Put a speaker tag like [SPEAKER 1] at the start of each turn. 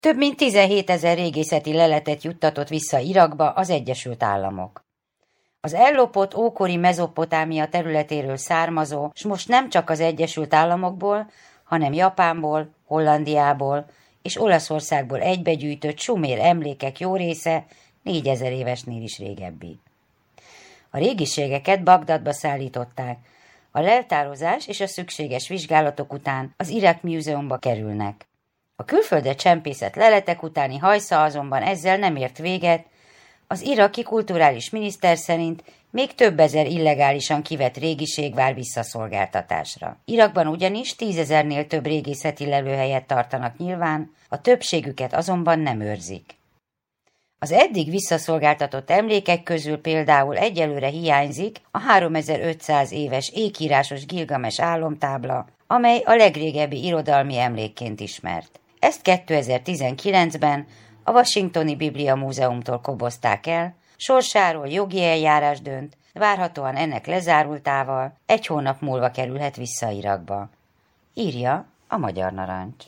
[SPEAKER 1] Több mint 17 000 régészeti leletet juttatott vissza Irakba az Egyesült Államok. Az ellopott ókori Mezopotámia területéről származó, s most nem csak az Egyesült Államokból, hanem Japánból, Hollandiából és Olaszországból egybegyűjtött sumér emlékek jó része 4000 évesnél is régebbi. A régiségeket Bagdadba szállították, a leltározás és a szükséges vizsgálatok után az Iraq Museumba kerülnek. A külföldre csempészett leletek utáni hajsza azonban ezzel nem ért véget, az iraki kulturális miniszter szerint még több ezer illegálisan kivett régiség vár visszaszolgáltatásra. Irakban ugyanis 10 000-nél több régészeti lelőhelyet tartanak nyilván, a többségüket azonban nem őrzik. Az eddig visszaszolgáltatott emlékek közül például egyelőre hiányzik a 3500 éves ékírásos Gilgames álomtábla, amely a legrégebbi irodalmi emlékként ismert. Ezt 2019-ben a Washingtoni Biblia Múzeumtól kobozták el, sorsáról jogi eljárás dönt, várhatóan ennek lezárultával 1 hónap múlva kerülhet vissza Irakba. Írja a Magyar Narancs.